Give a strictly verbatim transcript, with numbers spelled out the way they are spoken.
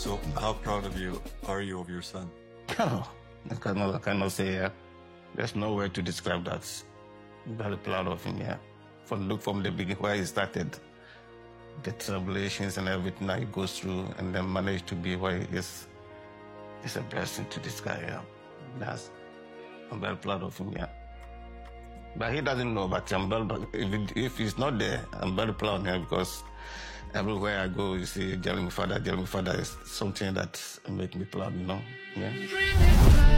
So, how proud of you are you of your son? Oh, I cannot, I cannot say, yeah. There's no way to describe that. I'm very proud of him, yeah. From look from the beginning where he started, the tribulations and everything that he goes through, and then manage to be where he is. It's a blessing to this guy, yeah. That's, I'm very proud of him, yeah. But he doesn't know, but I'm very, if, it, if he's not there, I'm very proud of him because everywhere I go, you see, Jeremy Father, Jeremy Father is something that makes me proud, you know, yeah.